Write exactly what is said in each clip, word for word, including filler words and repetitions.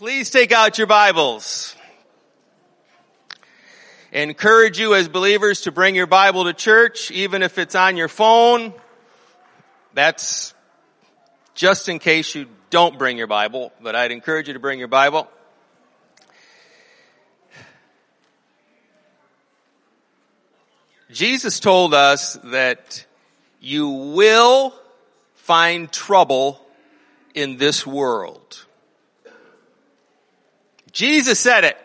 Please take out your Bibles. Encourage you as believers to bring your Bible to church, even if it's on your phone. That's just in case you don't bring your Bible, but I'd encourage you to bring your Bible. Jesus told us that you will find trouble in this world. Jesus said it.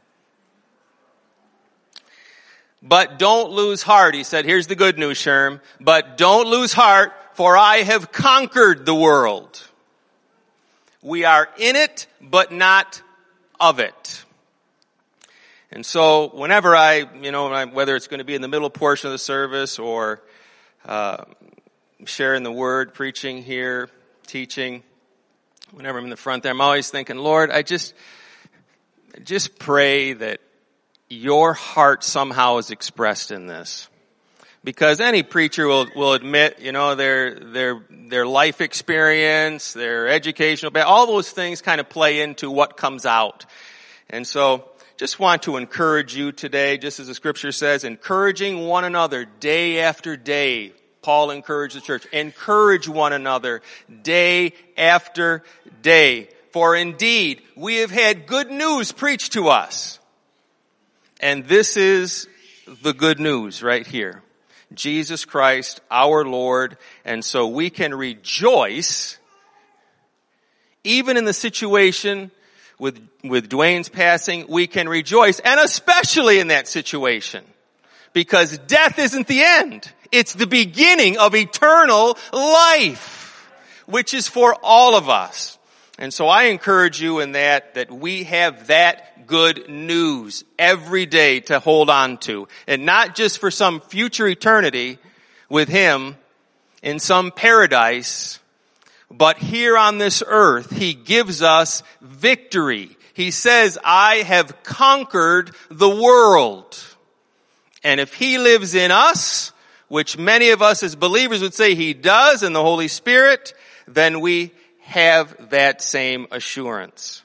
But don't lose heart. He said, here's the good news, Sherm. But don't lose heart, for I have conquered the world. We are in it, but not of it. And so whenever I, you know, whether it's going to be in the middle portion of the service or uh, sharing the word, preaching here, teaching, whenever I'm in the front there, I'm always thinking, Lord, I just... Just pray that your heart somehow is expressed in this. Because any preacher will, will admit, you know, their, their, their life experience, their educational, all those things kind of play into what comes out. And so, just want to encourage you today, just as the scripture says, encouraging one another day after day. Paul encouraged the church. Encourage one another day after day. For indeed, we have had good news preached to us. And this is the good news right here. Jesus Christ, our Lord. And so we can rejoice, even in the situation with, with Dwayne's passing, we can rejoice, and especially in that situation. Because death isn't the end. It's the beginning of eternal life, which is for all of us. And so I encourage you in that, that we have that good news every day to hold on to. And not just for some future eternity with Him in some paradise, but here on this earth, He gives us victory. He says, I have conquered the world. And if He lives in us, which many of us as believers would say He does, in the Holy Spirit, then we have that same assurance.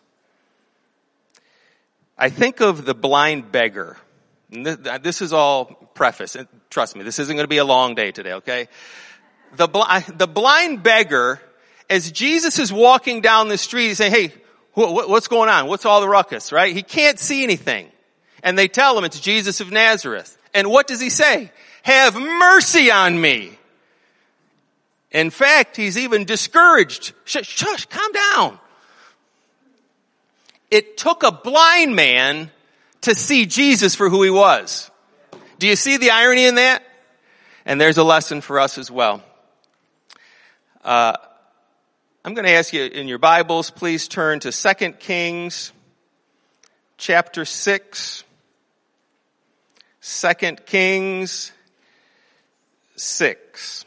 I think of the blind beggar. This is all preface. Trust me, this isn't going to be a long day today, okay? The, the blind beggar, as Jesus is walking down the street, he's saying, hey, what's going on? What's all the ruckus, right? He can't see anything. And they tell him it's Jesus of Nazareth. And what does he say? Have mercy on me. In fact, he's even discouraged. Shush, shush, calm down. It took a blind man to see Jesus for who He was. Do you see the irony in that? And there's a lesson for us as well. Uh, I'm going to ask you in your Bibles, please turn to Second Kings chapter six. Second Kings six.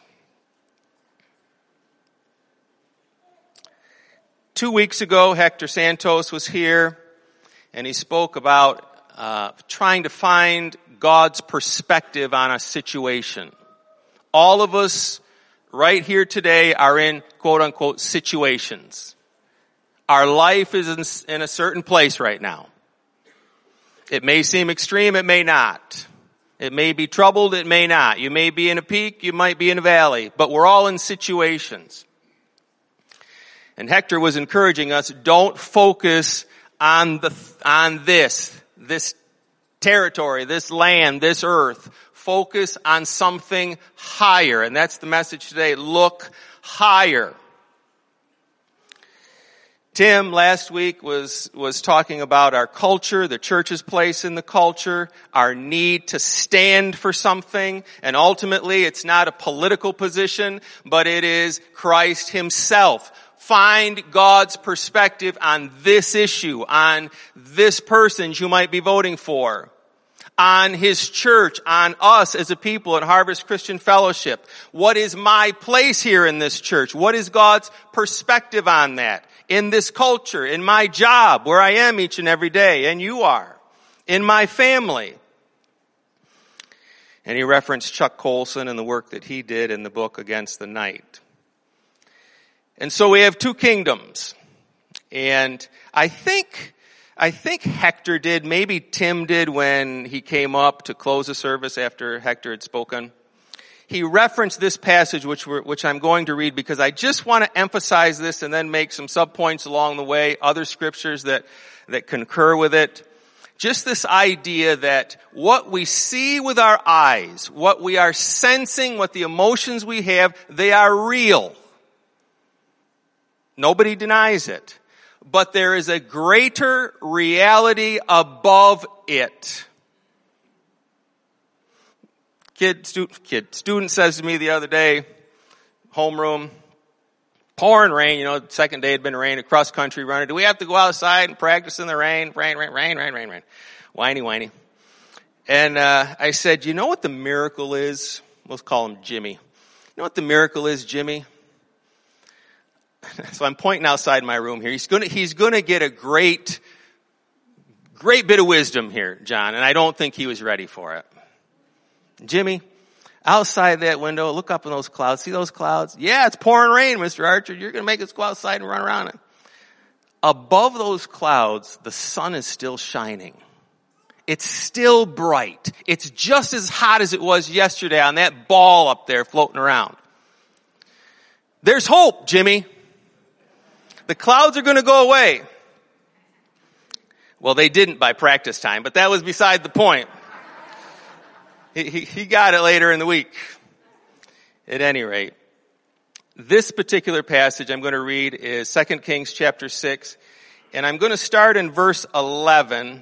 Two weeks ago, Hector Santos was here, and he spoke about uh, trying to find God's perspective on a situation. All of us right here today are in quote-unquote situations. Our life is in, in a certain place right now. It may seem extreme, it may not. It may be troubled, it may not. You may be in a peak, you might be in a valley, but we're all in situations. And Hector was encouraging us, don't focus on the, on this, this territory, this land, this earth. Focus on something higher. And that's the message today. Look higher. Tim last week was, was talking about our culture, the church's place in the culture, our need to stand for something. And ultimately, it's not a political position, but it is Christ Himself. Find God's perspective on this issue, on this person you might be voting for, on His church, on us as a people at Harvest Christian Fellowship. What is my place here in this church? What is God's perspective on that? In this culture, in my job, where I am each and every day, and you are, in my family. And he referenced Chuck Colson and the work that he did in the book Against the Night. And so we have two kingdoms. And I think, I think Hector did, maybe Tim did when he came up to close the service after Hector had spoken. He referenced this passage, which we're, which I'm going to read, because I just want to emphasize this and then make some subpoints along the way, other scriptures that, that concur with it. Just this idea that what we see with our eyes, what we are sensing, what the emotions we have, they are real. Nobody denies it. But there is a greater reality above it. Kid, stu- kid, student says to me the other day, homeroom, pouring rain, you know, the second day had been rain, across country running. Do we have to go outside and practice in the rain? Rain, rain, rain, rain, rain, rain. Whiny, whiny. And uh I said, you know what the miracle is? Let's call him Jimmy. You know what the miracle is, Jimmy? So I'm pointing outside my room here. He's gonna, he's gonna get a great, great bit of wisdom here, John, and I don't think he was ready for it. Jimmy, outside that window, look up in those clouds. See those clouds? Yeah, it's pouring rain, Mister Archer. You're going to make us go outside and run around it. Above those clouds, the sun is still shining. It's still bright. It's just as hot as it was yesterday on that ball up there floating around. There's hope, Jimmy. The clouds are going to go away. Well, they didn't by practice time, but that was beside the point. He, he, he got it later in the week. At any rate, this particular passage I'm going to read is Second Kings chapter six, and I'm going to start in verse eleven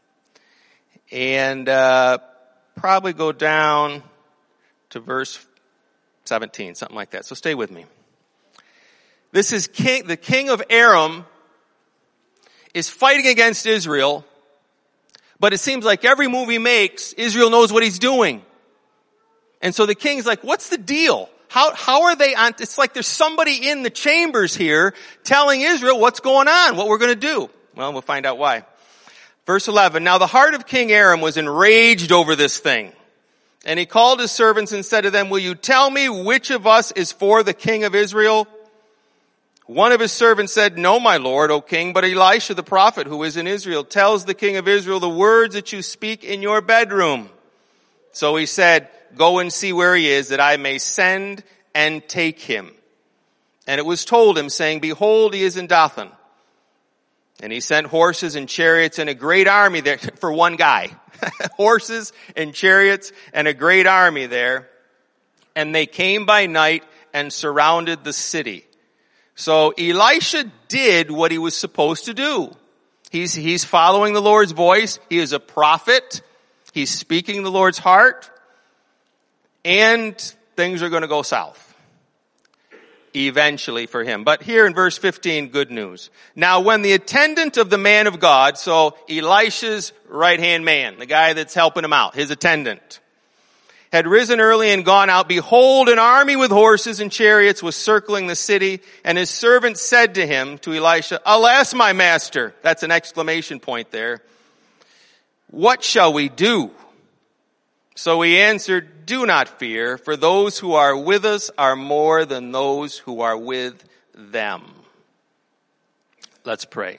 and uh probably go down to verse seventeen, something like that. So stay with me. This is king, the king of Aram is fighting against Israel. But it seems like every move he makes, Israel knows what he's doing. And so the king's like, what's the deal? How, how are they on? It's like there's somebody in the chambers here telling Israel what's going on, what we're going to do. Well, we'll find out why. Verse eleven, now the heart of King Aram was enraged over this thing. And he called his servants and said to them, will you tell me which of us is for the king of Israel? One of his servants said, no, my lord, O king, but Elisha the prophet who is in Israel tells the king of Israel the words that you speak in your bedroom. So he said, go and see where he is, that I may send and take him. And it was told him, saying, behold, he is in Dothan. And he sent horses and chariots and a great army there for one guy. Horses and chariots and a great army there. And they came by night and surrounded the city. So Elisha did what he was supposed to do. He's, he's following the Lord's voice. He is a prophet. He's speaking the Lord's heart. And things are going to go south. Eventually for him. But here in verse fifteen, good news. Now when the attendant of the man of God, so Elisha's right-hand man, the guy that's helping him out, his attendant, had risen early and gone out, behold, an army with horses and chariots was circling the city, and his servant said to him, to Elisha, alas, my master. That's an exclamation point there. What shall we do? So he answered, do not fear, for those who are with us are more than those who are with them. Let's pray.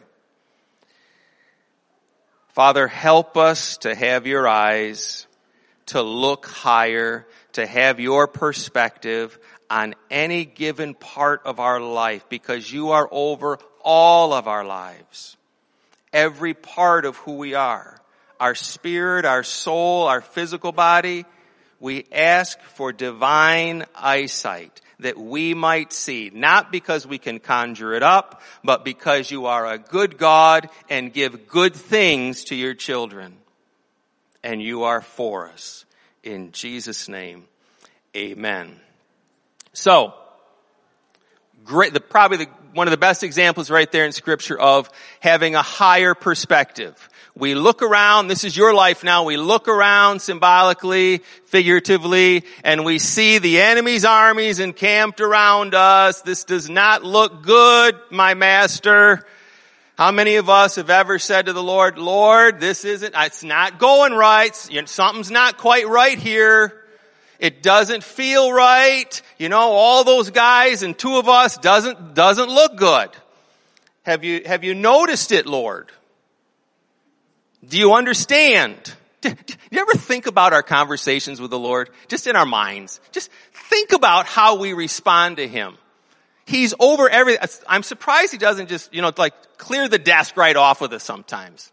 Father, help us to have your eyes, to look higher, to have your perspective on any given part of our life, because you are over all of our lives. Every part of who we are, our spirit, our soul, our physical body, we ask for divine eyesight that we might see, not because we can conjure it up, but because you are a good God and give good things to your children. And you are for us. In Jesus' name, amen. So, great, the, probably the, one of the best examples right there in Scripture of having a higher perspective. We look around, this is your life now, we look around symbolically, figuratively, and we see the enemy's armies encamped around us. This does not look good, my master. How many of us have ever said to the Lord, Lord, this isn't, it's not going right. Something's not quite right here. It doesn't feel right. You know, all those guys and two of us doesn't, doesn't look good. Have you, have you noticed it, Lord? Do you understand? Do, do you ever think about our conversations with the Lord? Just in our minds. Just think about how we respond to Him. He's over everything. I'm surprised He doesn't just, you know, like clear the desk right off with us sometimes.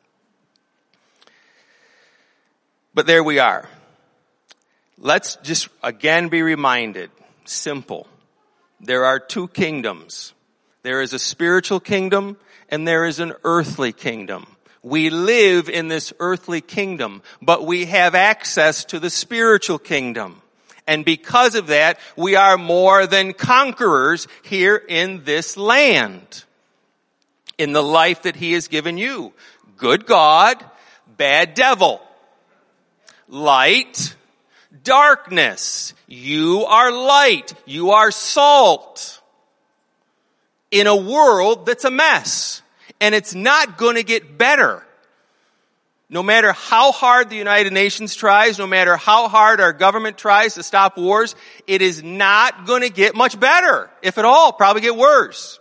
But there we are. Let's just again be reminded, simple. There are two kingdoms. There is a spiritual kingdom and there is an earthly kingdom. We live in this earthly kingdom, but we have access to the spiritual kingdom. And because of that, we are more than conquerors here in this land. In the life that He has given you. Good God, bad devil. Light, darkness. You are light. You are salt. In a world that's a mess. And it's not going to get better. No matter how hard the United Nations tries, no matter how hard our government tries to stop wars, it is not going to get much better. If at all, probably get worse.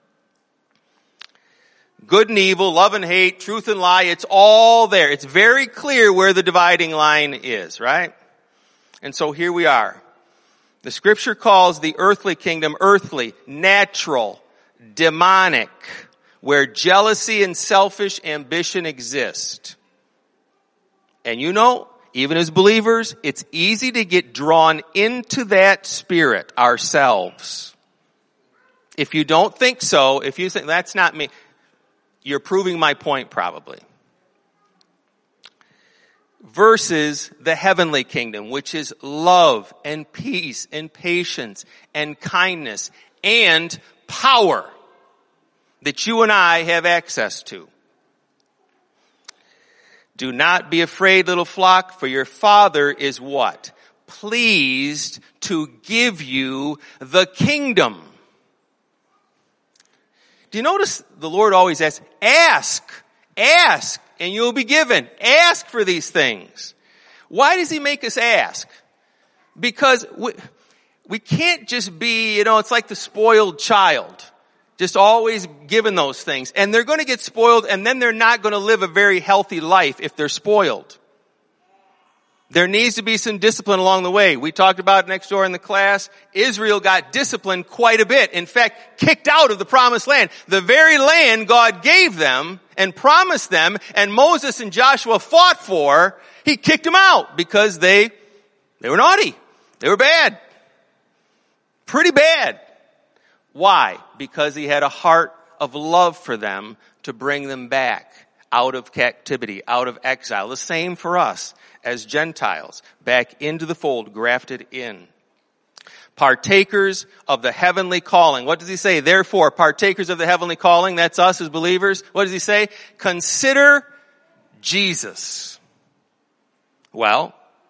Good and evil, love and hate, truth and lie, it's all there. It's very clear where the dividing line is, right? And so here we are. The scripture calls the earthly kingdom earthly, natural, demonic, where jealousy and selfish ambition exist. And you know, even as believers, it's easy to get drawn into that spirit ourselves. If you don't think so, if you think that's not me, you're proving my point probably. Versus the heavenly kingdom, which is love and peace and patience and kindness and power that you and I have access to. Do not be afraid, little flock, for your Father is what? Pleased to give you the kingdom. Do you notice the Lord always asks, ask, ask, and you'll be given. Ask for these things. Why does He make us ask? Because we, we can't just be, you know, it's like the spoiled child. Just always given those things. And they're going to get spoiled, and then they're not going to live a very healthy life if they're spoiled. There needs to be some discipline along the way. We talked about it next door in the class. Israel got disciplined quite a bit. In fact, kicked out of the promised land. The very land God gave them and promised them, and Moses and Joshua fought for, He kicked them out because they, they were naughty. They were bad. Pretty bad. Why? Because He had a heart of love for them to bring them back out of captivity, out of exile. The same for us as Gentiles, back into the fold, grafted in. Partakers of the heavenly calling. What does He say? Therefore, partakers of the heavenly calling, that's us as believers. What does He say? Consider Jesus. Well,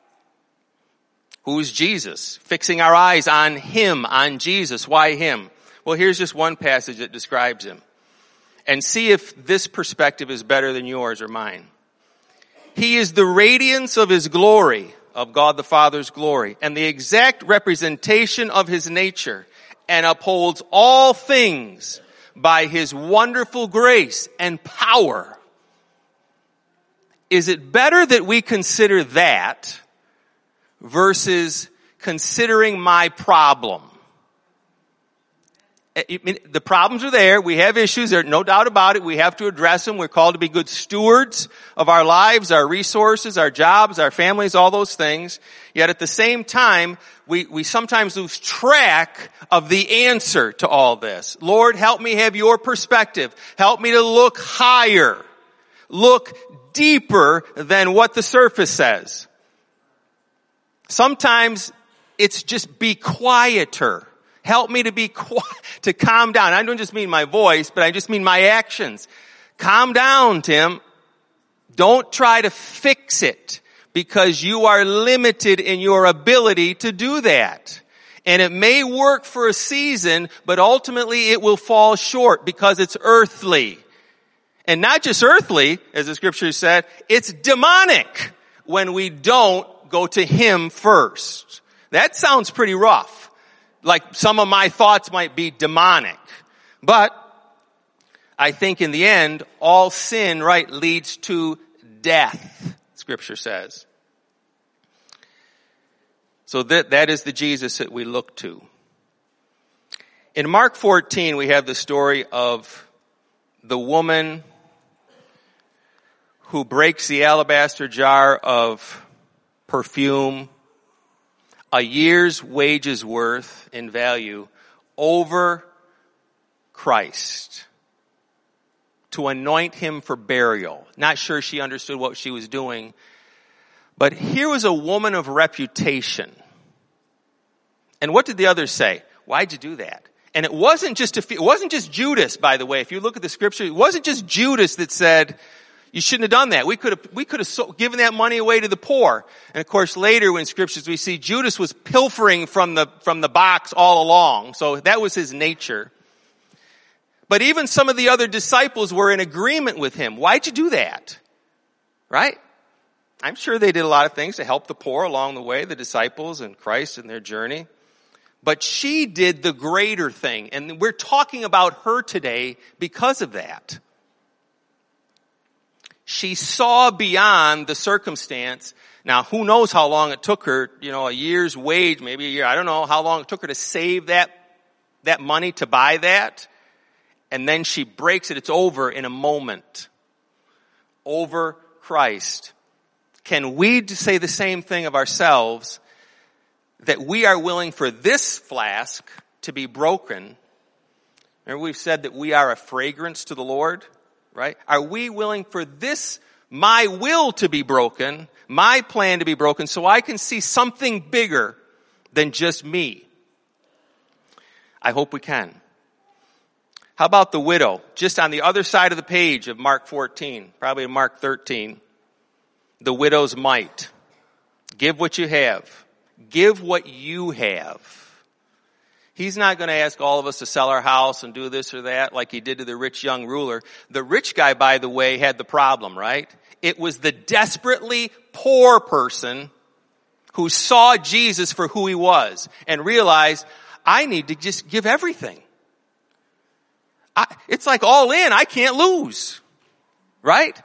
who's Jesus? Fixing our eyes on Him, on Jesus. Why Him? Well, here's just one passage that describes Him. And see if this perspective is better than yours or mine. He is the radiance of His glory, of God the Father's glory, and the exact representation of His nature, and upholds all things by His wonderful grace and power. Is it better that we consider that versus considering my problem? The problems are there. We have issues. There's no doubt about it. We have to address them. We're called to be good stewards of our lives, our resources, our jobs, our families, all those things. Yet at the same time, we, we sometimes lose track of the answer to all this. Lord, help me have your perspective. Help me to look higher. Look deeper than what the surface says. Sometimes it's just be quieter. Help me to be quiet, to calm down. I don't just mean my voice, but I just mean my actions. Calm down, Tim. Don't try to fix it because you are limited in your ability to do that. And it may work for a season, but ultimately it will fall short because it's earthly. And not just earthly, as the scripture said, it's demonic when we don't go to Him first. That sounds pretty rough. Like some of my thoughts might be demonic. But I think in the end, all sin, right, leads to death, Scripture says. So that, that is the Jesus that we look to. In Mark fourteen, we have the story of the woman who breaks the alabaster jar of perfume, a year's wages worth in value, over Christ to anoint him for burial. Not sure she understood what she was doing, but here was a woman of reputation. And what did the others say? Why'd you do that? And it wasn't just a, it wasn't just Judas, by the way. If you look at the scripture, it wasn't just Judas that said, you shouldn't have done that. We could have, we could have so, given that money away to the poor. And of course, later in scriptures, we see Judas was pilfering from the, from the box all along. So that was his nature. But even some of the other disciples were in agreement with him. Why'd you do that? Right? I'm sure they did a lot of things to help the poor along the way, the disciples and Christ in their journey. But she did the greater thing. And we're talking about her today because of that. She saw beyond the circumstance. Now, who knows how long it took her, you know, a year's wage, maybe a year. I don't know how long it took her to save that, that money to buy that. And then she breaks it. It's over in a moment. Over Christ. Can we say the same thing of ourselves? That we are willing for this flask to be broken. Remember we've said that we are a fragrance to the Lord, right? Are we willing for this, my will to be broken, my plan to be broken, so I can see something bigger than just me? I hope we can. How about the widow? Just on the other side of the page of Mark fourteen, probably in Mark thirteen. The widow's mite. Give what you have. Give what you have. He's not going to ask all of us to sell our house and do this or that like he did to the rich young ruler. The rich guy, by the way, had the problem, right? It was the desperately poor person who saw Jesus for who he was and realized, I need to just give everything. I, it's like all in, I can't lose. Right?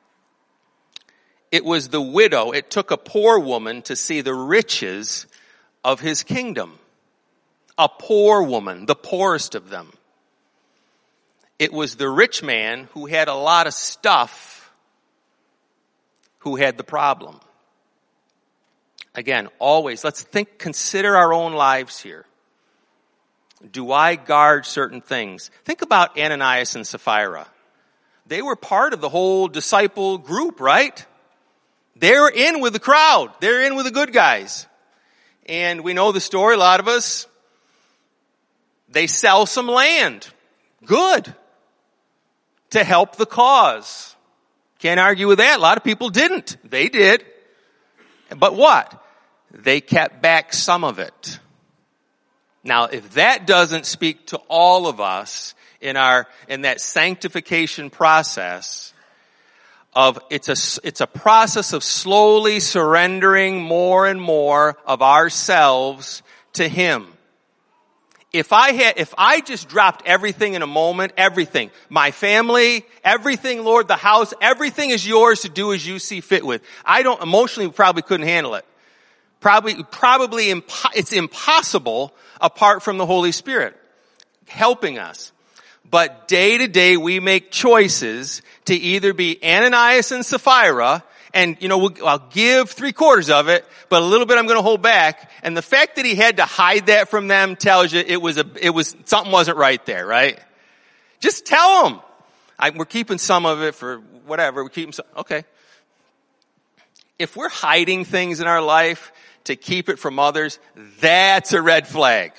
It was the widow. It took a poor woman to see the riches of his kingdom. A poor woman, the poorest of them. It was the rich man who had a lot of stuff who had the problem. Again, always, let's think, consider our own lives here. Do I guard certain things? Think about Ananias and Sapphira. They were part of the whole disciple group, right? They're in with the crowd. They're in with the good guys. And we know the story, a lot of us. They sell some land. Good. To help the cause. Can't argue with that. A lot of people didn't. They did. But what? They kept back some of it. Now, if that doesn't speak to all of us in our, in that sanctification process of, it's a, it's a process of slowly surrendering more and more of ourselves to Him. If I had, if I just dropped everything in a moment, everything, my family, everything, Lord, the house, everything is yours to do as you see fit with. I don't, emotionally probably couldn't handle it. Probably, probably impo- it's impossible apart from the Holy Spirit helping us. But day to day we make choices to either be Ananias and Sapphira, and you know, we'll, I'll give three quarters of it, but a little bit I'm going to hold back. And the fact that he had to hide that from them tells you it was a, it was, something wasn't right there, right? Just tell them. I, we're keeping some of it for whatever. We're keeping some, okay. If we're hiding things in our life to keep it from others, that's a red flag.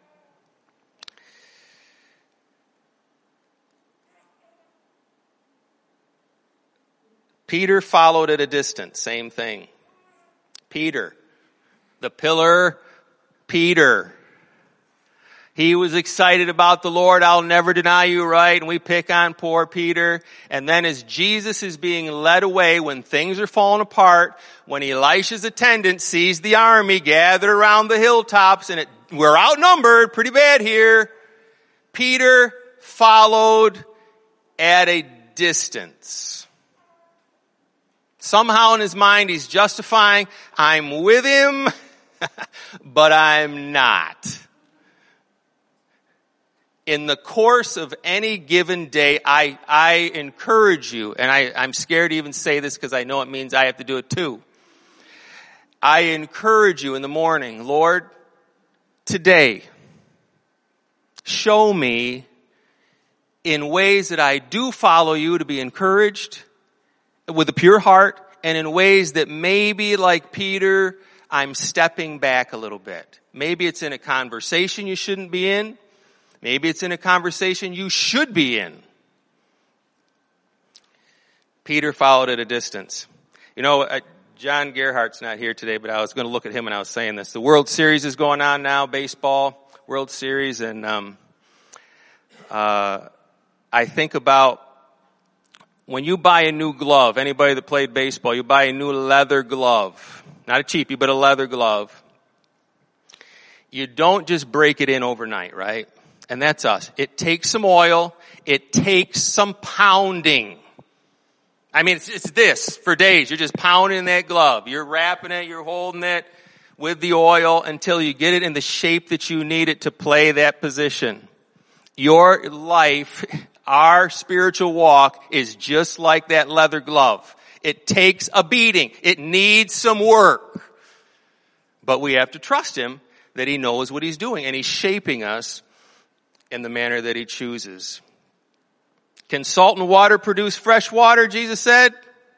Peter followed at a distance, same thing. Peter, the pillar, Peter. He was excited about the Lord. I'll never deny you, right? And we pick on poor Peter. And then as Jesus is being led away, when things are falling apart, when Elisha's attendant sees the army gathered around the hilltops, and it, we're outnumbered pretty bad here, Peter followed at a distance. Somehow in his mind he's justifying, I'm with him, but I'm not. In the course of any given day, I, I encourage you, and I, I'm scared to even say this because I know it means I have to do it too. I encourage you in the morning, Lord, today, show me in ways that I do follow you to be encouraged with a pure heart, and in ways that maybe, like Peter, I'm stepping back a little bit. Maybe it's in a conversation you shouldn't be in. Maybe it's in a conversation you should be in. Peter followed at a distance. You know, uh, John Gerhardt's not here today, but I was going to look at him when I was saying this. The World Series is going on now, baseball, World Series, and um, uh, I think about when you buy a new glove, anybody that played baseball, you buy a new leather glove, not a cheapie, but a leather glove. You don't just break it in overnight, right? And that's us. It takes some oil. It takes some pounding. I mean, it's, it's this for days. You're just pounding that glove. You're wrapping it. You're holding it with the oil until you get it in the shape that you need it to play that position. Your life, our spiritual walk is just like that leather glove. It takes a beating. It needs some work. But we have to trust him that he knows what he's doing, and he's shaping us in the manner that he chooses. Can salt and water produce fresh water, Jesus said?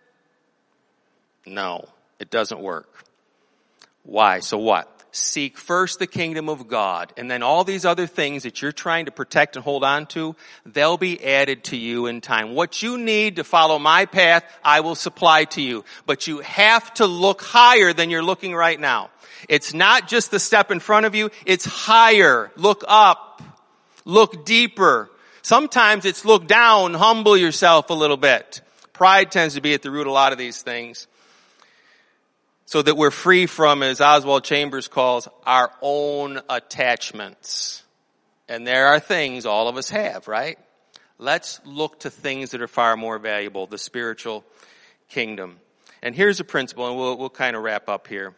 No, it doesn't work. Why? So what? Seek first the kingdom of God, and then all these other things that you're trying to protect and hold on to, they'll be added to you in time. What you need to follow my path, I will supply to you. But you have to look higher than you're looking right now. It's not just the step in front of you, it's higher. Look up. Look deeper. Sometimes it's look down, humble yourself a little bit. Pride tends to be at the root of a lot of these things. So that we're free from, as Oswald Chambers calls, our own attachments. And there are things all of us have, right? Let's look to things that are far more valuable, the spiritual kingdom. And here's a principle, and we'll, we'll kind of wrap up here.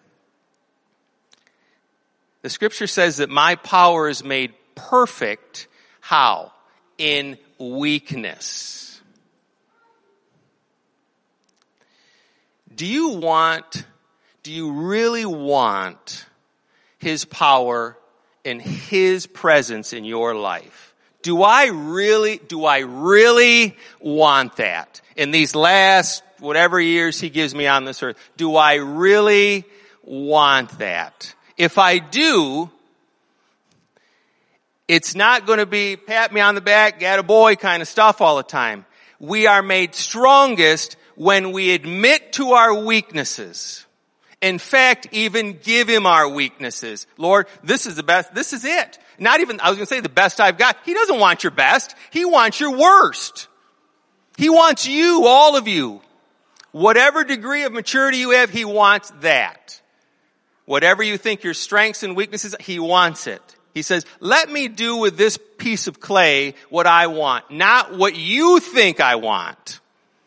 The scripture says that my power is made perfect. How? In weakness. Do you want, do you really want his power and his presence in your life? Do I really, do I really want that? In these last whatever years he gives me on this earth, do I really want that? If I do, it's not going to be pat me on the back, got a boy kind of stuff all the time. We are made strongest when we admit to our weaknesses. In fact, even give him our weaknesses. Lord, this is the best. This is it. Not even, I was going to say the best I've got. He doesn't want your best. He wants your worst. He wants you, all of you. Whatever degree of maturity you have, he wants that. Whatever you think your strengths and weaknesses, he wants it. He says, let me do with this piece of clay what I want, not what you think I want.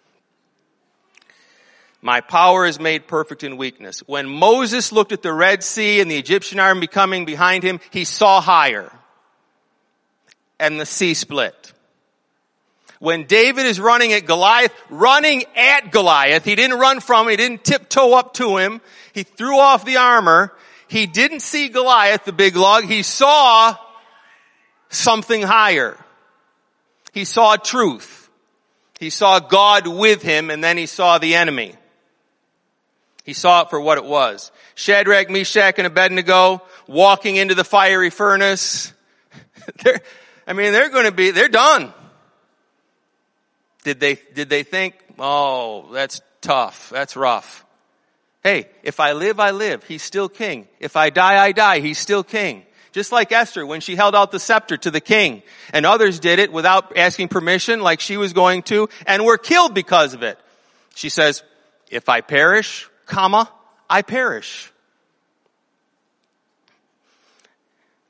My power is made perfect in weakness. When Moses looked at the Red Sea and the Egyptian army coming behind him, he saw higher. And the sea split. When David is running at Goliath, running at Goliath, he didn't run from him, he didn't tiptoe up to him, he threw off the armor. He didn't see Goliath, the big log. He saw something higher. He saw truth. He saw God with him, and then he saw the enemy. He saw it for what it was. Shadrach, Meshach, and Abednego walking into the fiery furnace. they're, I mean, they're going to be, they're done. Did they, did they think, oh, that's tough, that's rough? Hey, if I live, I live. He's still king. If I die, I die. He's still king. Just like Esther when she held out the scepter to the king. And others did it without asking permission like she was going to and were killed because of it. She says, if I perish, comma, I perish.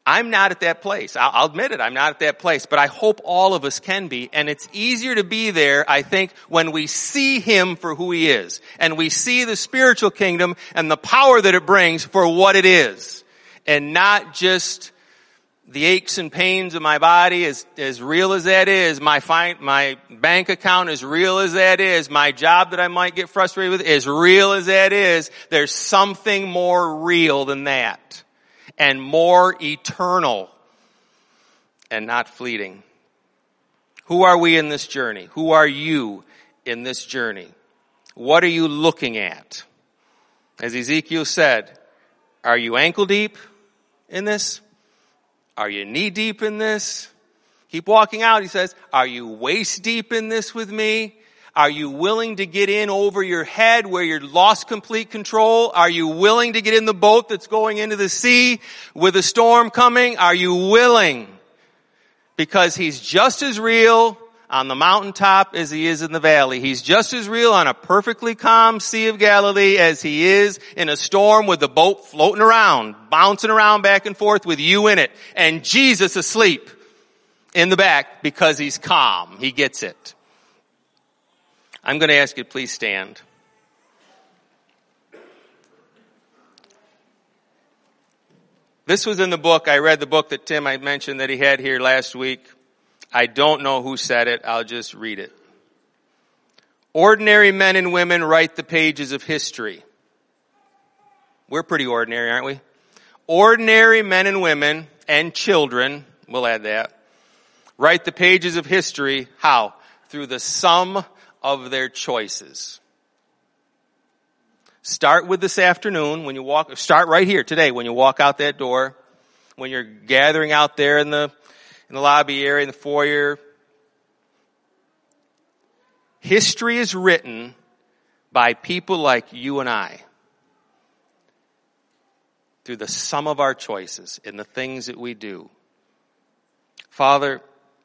I'm not at that place. I'll, I'll admit it. I'm not at that place, but I hope all of us can be. And it's easier to be there, I think, when we see him for who he is. And we see the spiritual kingdom and the power that it brings for what it is. And not just the aches and pains of my body, as, as real as that is, my fi- my bank account, as real as that is, my job that I might get frustrated with, as real as that is, there's something more real than that. And more eternal and not fleeting. Who are we in this journey? Who are you in this journey? What are you looking at? As Ezekiel said, are you ankle deep in this? Are you knee deep in this? Keep walking out, he says. Are you waist deep in this with me? Are you willing to get in over your head where you're lost complete control? Are you willing to get in the boat that's going into the sea with a storm coming? Are you willing? Because he's just as real on the mountaintop as he is in the valley. He's just as real on a perfectly calm Sea of Galilee as he is in a storm with the boat floating around, bouncing around back and forth with you in it. And Jesus asleep in the back because he's calm. He gets it. I'm going to ask you to please stand. This was in the book. I read the book that Tim I mentioned that he had here last week. I don't know who said it. I'll just read it. Ordinary men and women write the pages of history. We're pretty ordinary, aren't we? Ordinary men and women and children, we'll add that, write the pages of history. How? Through the sum of their choices. Start with this afternoon when you walk, start right here today when you walk out that door, when you're gathering out there in the, in the lobby area, in the foyer. History is written by people like you and I through the sum of our choices in the things that we do. Father,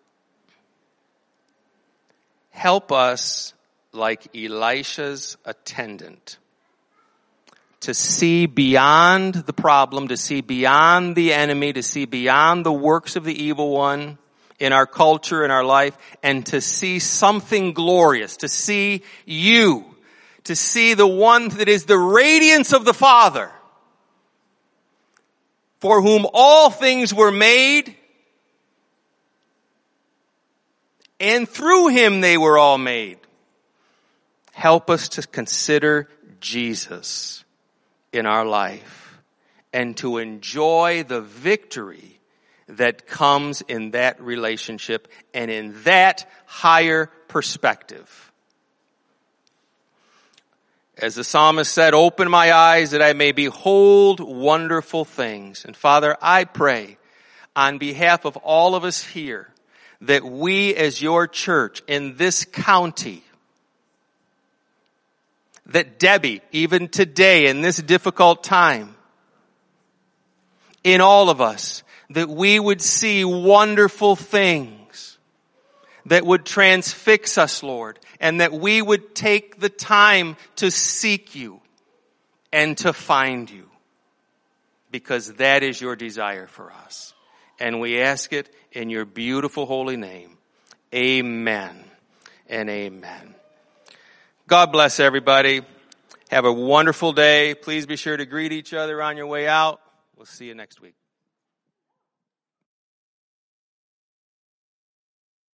help us, like Elisha's attendant, to see beyond the problem, to see beyond the enemy, to see beyond the works of the evil one in our culture, in our life, and to see something glorious, to see you, to see the one that is the radiance of the Father, for whom all things were made, and through him they were all made. Help us to consider Jesus in our life and to enjoy the victory that comes in that relationship and in that higher perspective. As the psalmist said, open my eyes that I may behold wonderful things. And Father, I pray on behalf of all of us here that we as your church in this county, that Debbie, even today in this difficult time, in all of us, that we would see wonderful things that would transfix us, Lord, and that we would take the time to seek you and to find you, because that is your desire for us. And we ask it in your beautiful holy name. Amen and amen. God bless everybody. Have a wonderful day. Please be sure to greet each other on your way out. We'll see you next week.